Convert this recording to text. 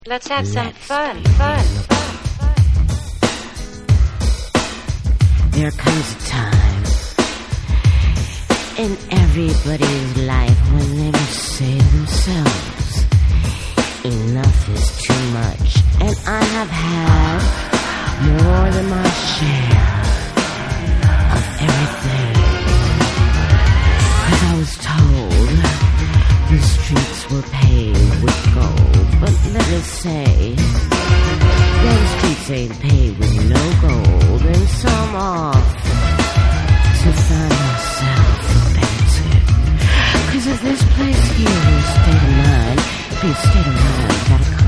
Let's have some fun. There comes a time in everybody's life when they must say to themselves, enough is too much, and I have had more than my share of everything. 'Cause I was told the streets were paved with gold, but let me say, them streets ain't paved with no gold, and so I'm off to find myself a better. 'Cause if this place here is a state of mind, be a state of mind, gotta